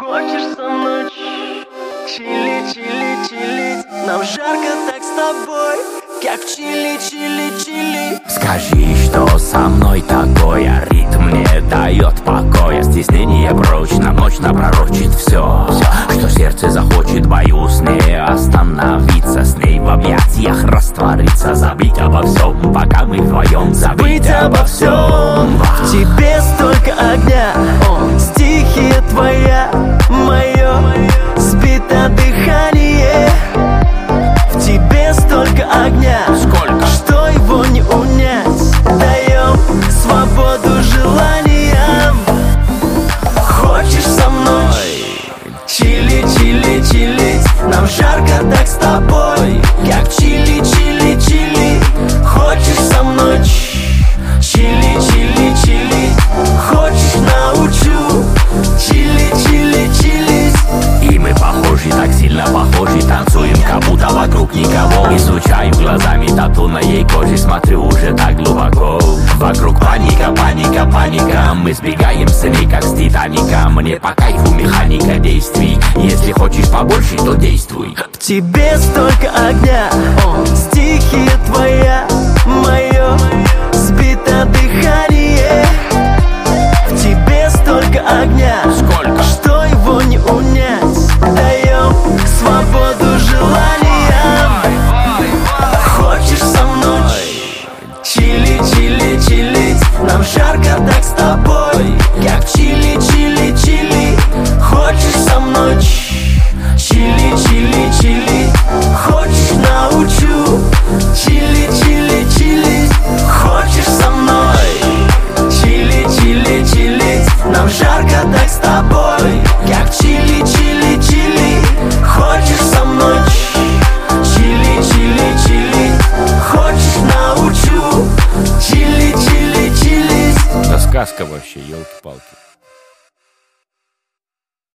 Хочешь со мной чили, чили, чили? Нам жарко так с тобой, как в чили, чили, чили. Скажи, что со мной такое, ритм не дает покоя. Стеснение прочно, ночь напророчит все, что сердце захочет. Боюсь не остановиться, с ней в объятиях раствориться. Забыть обо всем, пока мы вдвоем. Забыть обо всем. В тебе столько огня, стихия твоя, мое сбито дыхание. В тебе столько огня, сколько, что его не унять. Даем свободу желаниям. Хочешь со мной чили, чили, чили? Нам жарко так с тобой, как чили, чили, чили. Хочешь со мной чили, чили, чили? Хочешь научу чили, чили, чили? и мы похожи, так сильно похожи. Танцуем, как будто вокруг никого. Изучаю глазами тату на ей коже. Смотрю уже так глубоко. Вокруг паника, паника, паника. Мы сбегаем с ней, как с Титаника. Мне по кайфу механика действий. Если хочешь побольше, то действуй. В тебе столько огня, стихия твоя, мое сбито дыхание. В тебе столько огня, сколько, что его не унять. Даем свободу желаниям. Хочешь со мной чили, чили, чили? Нам жарко так с тобой, как чили, чили, чили. Хочешь со мной чили, чили, чили? Хочешь научу чили, чили, чили? Хочешь со мной чили, чили, чили? Нам жарко так с тобой, как чили, чили, чили. Хочешь со мной чили, чили, чили? Хочешь научу чили, чили, чили? да сказка вообще, елки-палки.